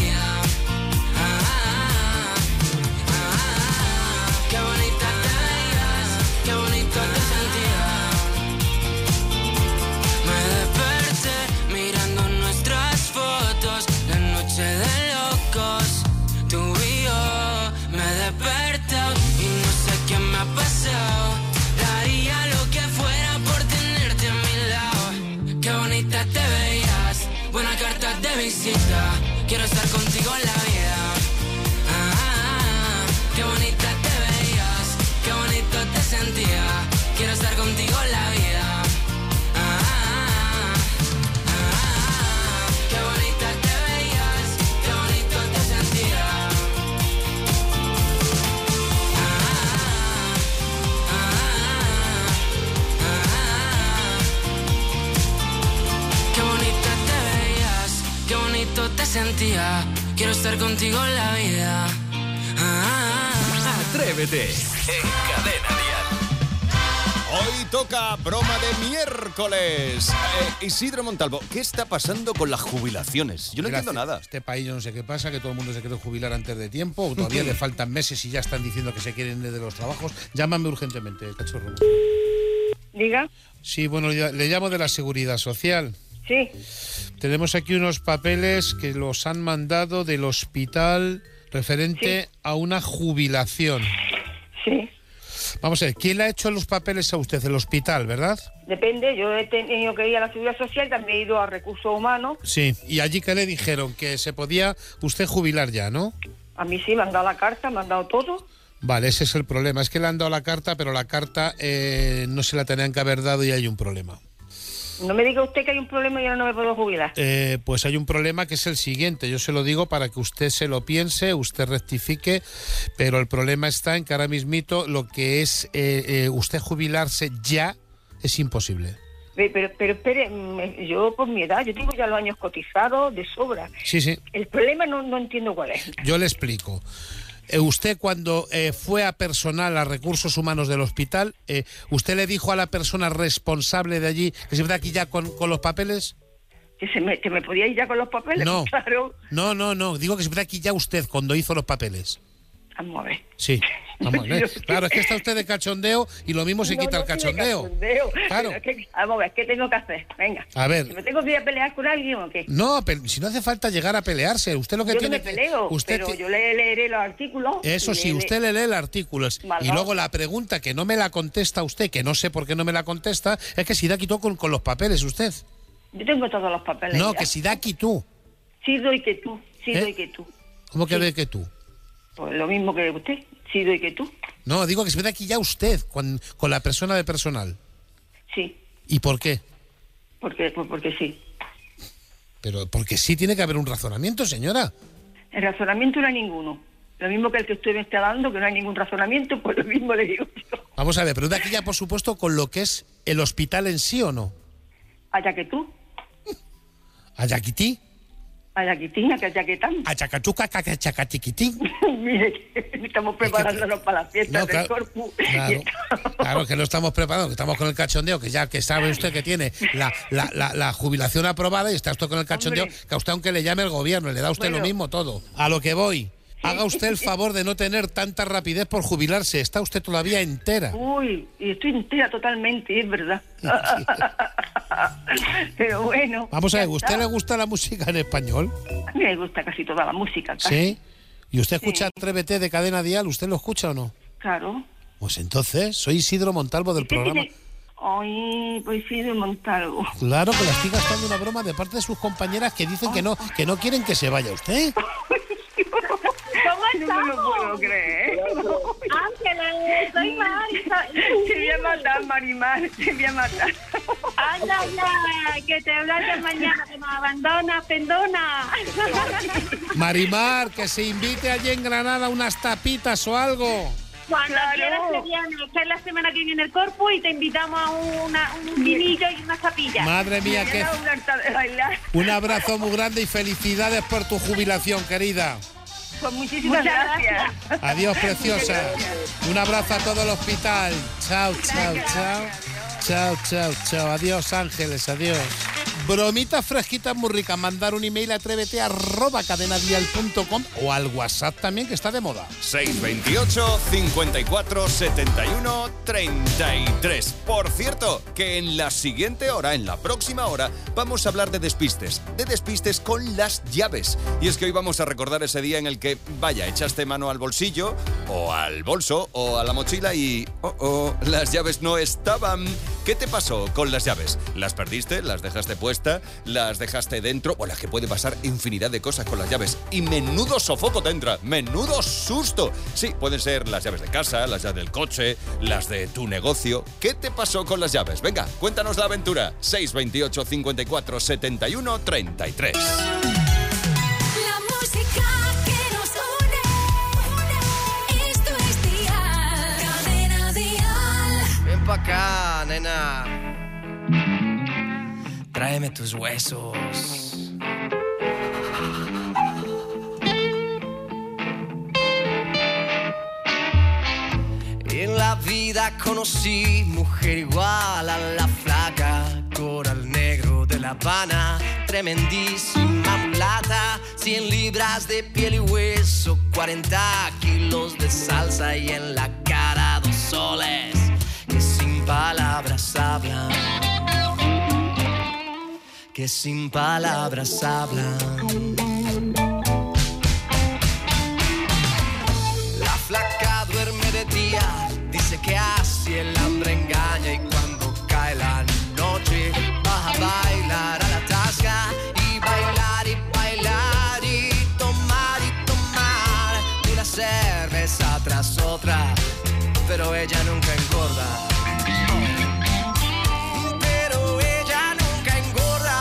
De locos, tú y yo. Me desperto y no sé qué me ha pasado, daría lo que fuera por tenerte a mi lado. Qué bonita te veías, buena carta de visita, quiero estar contigo en la vida. Ah, ah, ah, qué bonita te veías, qué bonito te sentía, quiero estar contigo en la vida. Te sentía, quiero estar contigo en la vida. Ah, ah, ah. Atrévete en Cadena Dial. Hoy toca broma de miércoles. Eh, Isidro Montalvo, ¿qué está pasando con las jubilaciones? Yo no Mira, entiendo nada. Este país yo no sé qué pasa, que todo el mundo se quiere jubilar antes de tiempo, o todavía le faltan meses y ya están diciendo que se quieren ir de los trabajos. Llámame urgentemente, cachorro. Diga. Sí, bueno, ya- le llamo de la Seguridad Social. Sí. Tenemos aquí unos papeles que los han mandado del hospital referente Sí. a una jubilación. Sí. Vamos a ver, ¿quién le ha hecho los papeles a usted? El hospital, ¿verdad? Depende, yo he tenido que ir a la Seguridad Social, también he ido a Recursos Humanos. Sí. Y allí que le dijeron que se podía usted jubilar ya, ¿no? A mí sí, me han dado la carta, me han dado todo. Vale, ese es el problema. Es que le han dado la carta, pero la carta eh, no se la tenían que haber dado y hay un problema. No me diga usted que hay un problema y yo no me puedo jubilar. Eh, pues hay un problema que es el siguiente. Yo se lo digo para que usted se lo piense, usted rectifique, pero el problema está en que ahora mismito lo que es eh, eh, usted jubilarse ya es imposible. Pero, pero, pero espere, mm, yo por mi edad, yo tengo ya los años cotizados de sobra. Sí, sí. El problema no, no entiendo cuál es. Yo le explico. Eh, usted cuando eh, fue a personal a recursos humanos del hospital, eh, ¿usted le dijo a la persona responsable de allí que se meta aquí ya con, con los papeles? Que, se me, que me podía ir ya con los papeles. No. Claro. No, no, no. Digo que se meta aquí ya usted cuando hizo los papeles. Vamos a ver. Sí. Vamos a ver. Claro, es que está usted de cachondeo y lo mismo se No, quita no el tiene cachondeo. cachondeo. Claro. Pero es que- vamos a ver, ¿qué tengo que hacer? Venga. A ver. ¿Me tengo que ir a pelear con alguien o qué? No, pero si no hace falta llegar a pelearse, usted lo que yo no tiene me que peleo, usted pero ti- yo le leeré los artículos. Eso y sí, le- usted le lee el artículo es- y Malvado. luego la pregunta que no me la contesta usted, que no sé por qué no me la contesta, es que si da quitó con, con los papeles usted. Yo tengo todos los papeles. No, ya. que si da quitó. Sí doy que tú, sí ¿Eh? doy que tú. ¿Cómo que Sí. de que tú? Pues lo mismo que usted, sí doy que tú. No, digo que se meta aquí ya usted con, con la persona de personal. Sí, ¿Y por qué? porque, pues porque sí. Pero porque sí tiene que haber un razonamiento, señora. El razonamiento no hay ninguno. Lo mismo que el que usted me está dando, que no hay ningún razonamiento, pues lo mismo le digo yo. Vamos a ver, pero de aquí ya, por supuesto, con lo que es el hospital en sí o no. Allá que tú, Ayaquití, allá que tina, que allá que tan. achacachuca, cacachacatiquitín. Mire, que estamos preparándonos para las fiestas No, del claro, Corpus. y Claro, estamos- claro, que no estamos preparados, que estamos con el cachondeo, que ya que sabe usted que tiene la, la, la, la jubilación aprobada y está usted con el cachondeo, Hombre. que a usted aunque le llame el gobierno, le da a usted Bueno. lo mismo todo. A lo que voy, haga usted el favor de no tener tanta rapidez por jubilarse, está usted todavía entera. Uy, y estoy entera totalmente, es verdad. Pero bueno. Vamos a ver, ya ¿usted está. le gusta la música en español? A mí me gusta casi toda la música. casi. ¿Sí? ¿Y usted escucha Sí. Atrévete de Cadena Dial? ¿Usted lo escucha o no? Claro. Pues entonces, soy Isidro Montalvo del ¿Qué programa. tiene? Ay, pues sí, de Montalvo. Claro que le estoy gastando una broma de parte de sus compañeras que dicen que no, que no quieren que se vaya usted. ¿Cómo no me lo puedo creer. Ángeles, soy Mari. Te voy a matar, Marimar, te voy a matar. Anda ya, que te hablaste mañana, que nos abandona, pendona. Marimar, que se invite allí en Granada unas tapitas o algo. Cuando Claro. quieras te viene, que es la semana que viene el Corpus y te invitamos a una, un vinillo y unas tapillas. Madre mía, Me que ha dado un harta de bailar. un abrazo muy grande y felicidades por tu jubilación, querida. Pues muchísimas Muchas gracias. Adiós, preciosa. Un abrazo a todo el hospital. Chao, chao, chao. Chao, chao, chao. Adiós, Ángeles, adiós. Bromitas fresquitas muy ricas. Mandar un email a atrévete arroba cadenadial punto com o al WhatsApp también, que está de moda. seis veintiocho, cincuenta y cuatro, setenta y uno, treinta y tres. Por cierto, que en la siguiente hora, en la próxima hora, vamos a hablar de despistes. De despistes con las llaves. Y es que hoy vamos a recordar ese día en el que, vaya, echaste mano al bolsillo, o al bolso, o a la mochila y... Oh, oh, las llaves no estaban. ¿Qué te pasó con las llaves? ¿Las perdiste? ¿Las dejaste puesta? ¿Las dejaste dentro? Bueno, es que puede pasar infinidad de cosas con las llaves. Y menudo sofoco te entra, menudo susto. Sí, pueden ser las llaves de casa, las llaves del coche, las de tu negocio. ¿Qué te pasó con las llaves? Venga, cuéntanos la aventura. seis veintiocho, cincuenta y cuatro, setenta y uno, treinta y tres. La música que nos une, esto es Dial, Cadena Dial. Ven pa' acá, nena. Tráeme tus huesos. En la vida vida conocí mujer igual a la flaca, coral negro de La Habana, tremendísima mulata, cien libras de piel y hueso, cuarenta kilos de salsa y en la cara dos soles que sin palabras hablan, que sin palabras hablan. La flaca duerme de día, dice que así el hambre engaña y cuando cae la noche va a bailar a la tasca y bailar y bailar y tomar y tomar una cerveza tras otra, pero ella nunca engorda. Pero ella nunca engorda.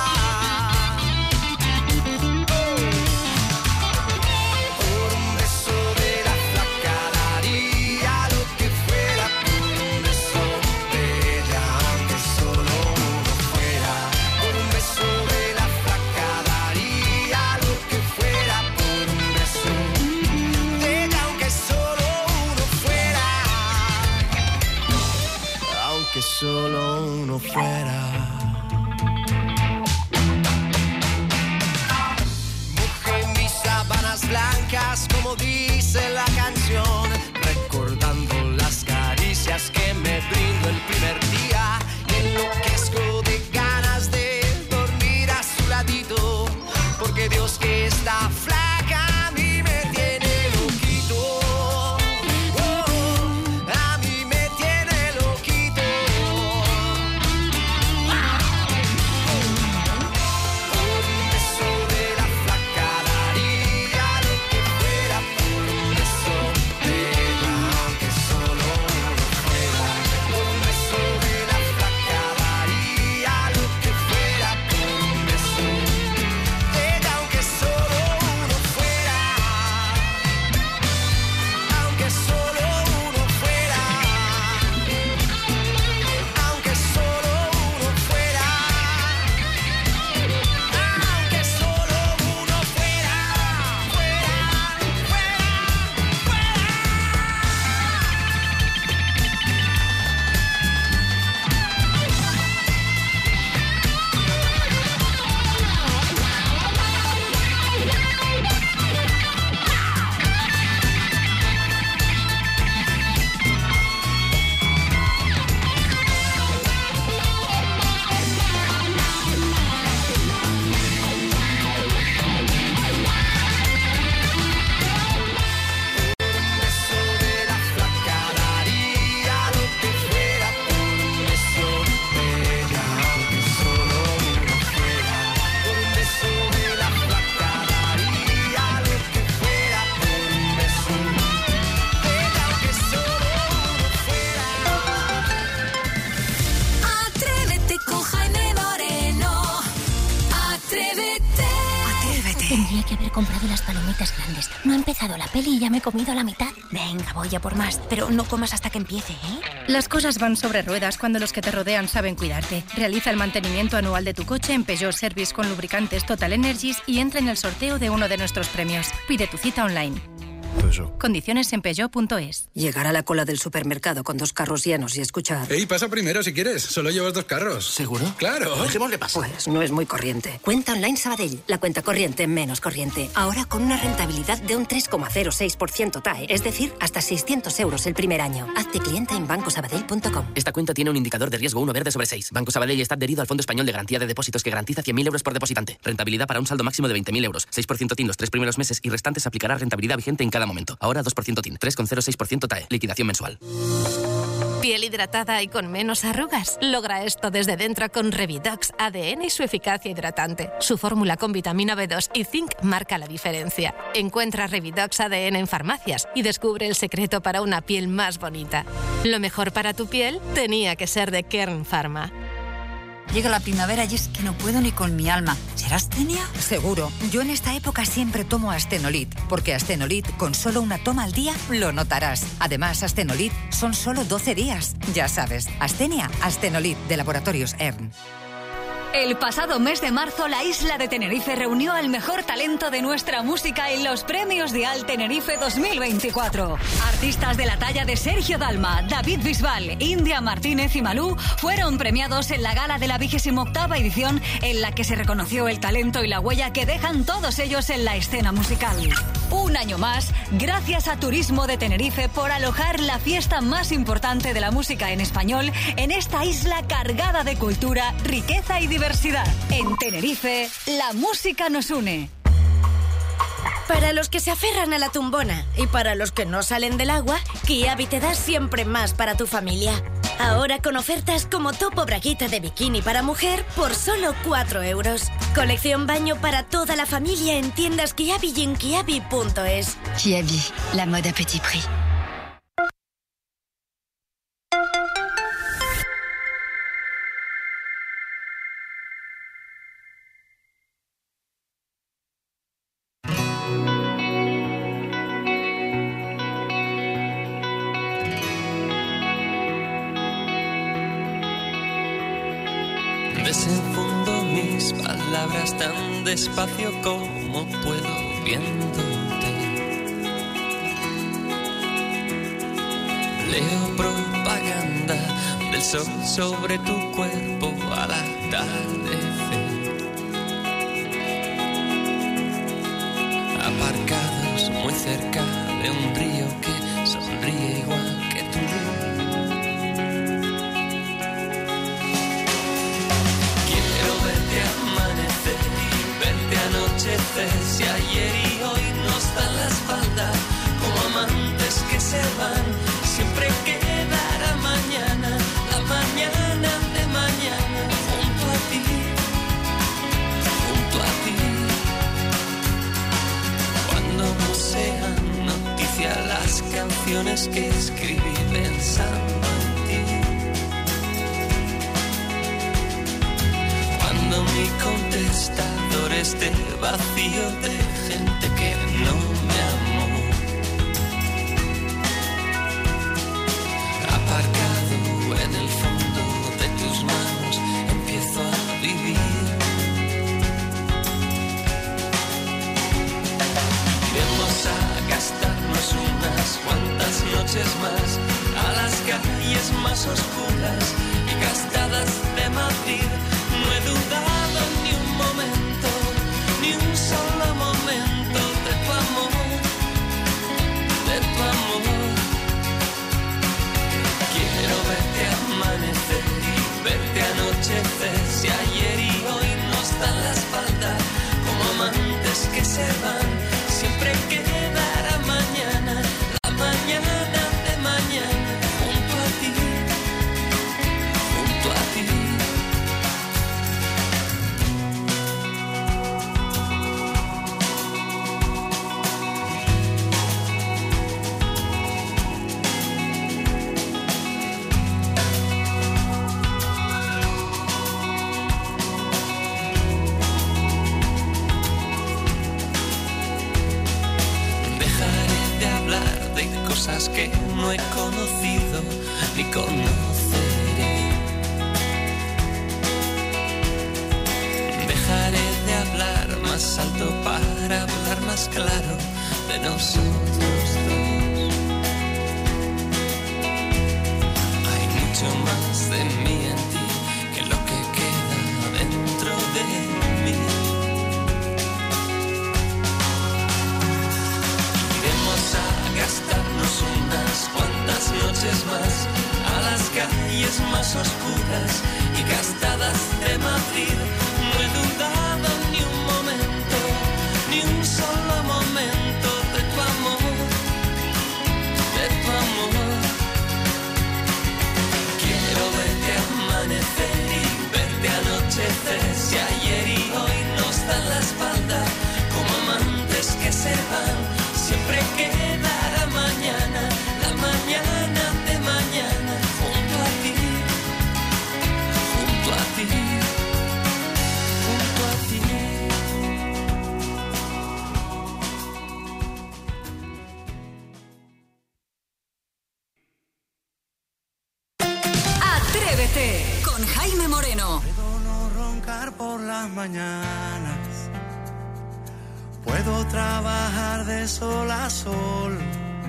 Por un beso de la flaca daría lo que fuera, por un beso de ella, aunque solo uno fuera. Por un beso de la flaca daría lo que fuera, por un beso de ella, aunque solo uno fuera. Aunque solo uno fuera. Mojé mis sábanas blancas, como dice la canción, recordando las caricias que me brindó el primer día. Y enloquezco de ganas de dormir a su ladito, porque Dios que está flaca a mí me tiene loquito. Oh, a mí me tiene loquito. Por un beso de la flaca daría lo que fuera, por un beso de ella, aunque solo uno fuera. Por un beso de la flaca daría lo que fuera, por un beso de ella, aunque solo uno fuera. Aunque solo uno fuera. Aunque solo uno fuera. Aunque solo uno fuera. Atrévete con Jaime Moreno. Atrévete. Atrévete. Tendría que haber comprado las palomitas grandes. No ha empezado la peli y ya me he comido la mitad. Venga, voy a por más. Pero no comas hasta que empiece, ¿eh? Las cosas van sobre ruedas cuando los que te rodean saben cuidarte. Realiza el mantenimiento anual de tu coche en Peugeot Service con lubricantes Total Energies y entra en el sorteo de uno de nuestros premios. Pide tu cita online. Peugeot. Condiciones en Peugeot punto es. Llegar a la cola del supermercado con dos carros llenos y escuchar... Ey, pasa primero si quieres. Solo llevas dos carros. ¿Seguro? Claro. Dejémosle pasar. Pues no es muy corriente. Cuenta Online Sabadell. La cuenta corriente menos corriente. Ahora con una rentabilidad de un tres coma cero seis por ciento T A E. Es decir, hasta seiscientos euros el primer año. Hazte cliente en banco sabadell punto com. Esta cuenta tiene un indicador de riesgo uno verde sobre seis. Banco Sabadell está adherido al Fondo Español de Garantía de Depósitos que garantiza cien mil euros por depositante. Rentabilidad para un saldo máximo de veinte mil euros. seis por ciento T I N los tres primeros meses y restantes aplicará rentabilidad vigente en cada momento. Ahora dos por ciento T I N, tres coma cero seis por ciento T A E. Liquidación mensual. ¿Piel hidratada y con menos arrugas? Logra esto desde dentro con Revidox A D N y su eficacia hidratante. Su fórmula con vitamina B dos y zinc marca la diferencia. Encuentra Revidox A D N en farmacias y descubre el secreto para una piel más bonita. Lo mejor para tu piel tenía que ser de Kern Pharma. Llega la primavera y es que no puedo ni con mi alma. ¿Será astenia? Seguro. Yo en esta época siempre tomo Astenolit, porque Astenolit con solo una toma al día lo notarás. Además, Astenolit son solo doce días. Ya sabes, astenia, Astenolit de Laboratorios E R N. El pasado mes de marzo, la isla de Tenerife reunió al mejor talento de nuestra música en los premios Dial Tenerife dos mil veinticuatro. Artistas de la talla de Sergio Dalma, David Bisbal, India Martínez y Malú fueron premiados en la gala de la vigésima octava edición, en la que se reconoció el talento y la huella que dejan todos ellos en la escena musical. Un año más, gracias a Turismo de Tenerife por alojar la fiesta más importante de la música en español en esta isla cargada de cultura, riqueza y diversidad. En Tenerife, la música nos une. Para los que se aferran a la tumbona y para los que no salen del agua, Kiabi te da siempre más para tu familia. Ahora con ofertas como topo braguita de bikini para mujer por solo cuatro euros. Colección baño para toda la familia en tiendas Kiabi y en kiabi punto es. Kiabi, la moda petit prix. Desenfundo mis palabras tan despacio como puedo viéndote. Leo propaganda del sol sobre tu cuerpo al atardecer. Aparcados muy cerca de un río que sonríe igual que tú. Si ayer y hoy nos dan la espalda como amantes que se van, siempre quedará mañana, la mañana de mañana, junto a ti, junto a ti. Cuando no sean noticia las canciones que escribí pensando en ti. Cuando mi contestador esté vacío de gente que no me amó, aparcado en el fondo de tus manos, empiezo a vivir. Vamos a gastarnos unas cuantas noches más a las calles más oscuras y gastadas de Madrid. No he dudado ni un momento, ni un solo momento de tu amor, de tu amor. Quiero verte amanecer y verte anochecer. Si ayer y hoy nos dan la espalda como amantes que se van, siempre quedará mañana, la mañana de mañana, junto a ti, junto a ti. Que no he conocido ni conoceré. Dejaré de hablar más alto para hablar más claro de nosotros dos. Hay mucho más de mí en ti que lo que queda dentro de mí. Iremos a gastarnos unas cuantas noches más a las calles más oscuras y gastadas de Madrid. No he dudado ni un momento, ni un solo momento de tu amor, de tu amor. Quiero verte amanecer y verte anochecer. Si ayer y hoy nos dan la espalda como amantes que se van, siempre quedará mañana, la mañana de mañana, junto a ti, junto a ti, junto a ti. Atrévete con Jaime Moreno. No ronca mendigar por las mañanas. Puedo trabajar de sol a sol.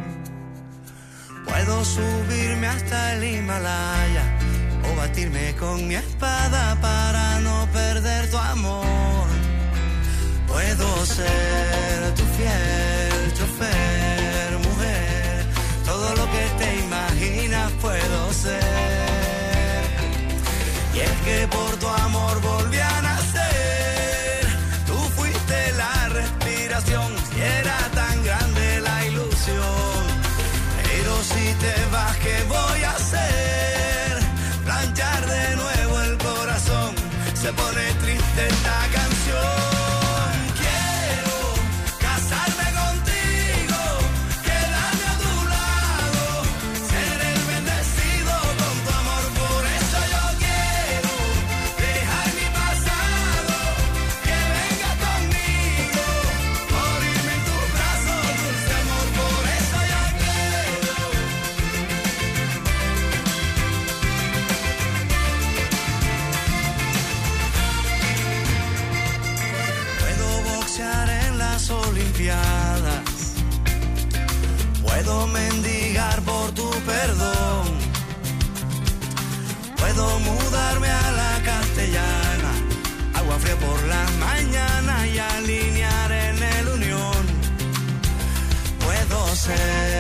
Puedo subirme hasta el Himalaya o batirme con mi espada para no perder tu amor. Puedo ser tu fiel chofer, mujer. Todo lo que te imaginas puedo ser. Y es que por tu amor volví a nacer. Tú fuiste la respiración y era tan grande la ilusión. Pero si te vas, ¿qué voy a hacer? Planchar de nuevo el corazón. Se pone triste esta canción. Puedo mendigar por tu perdón. Puedo mudarme a la castellana, agua fría por las mañanas y alinear en el Unión. Puedo ser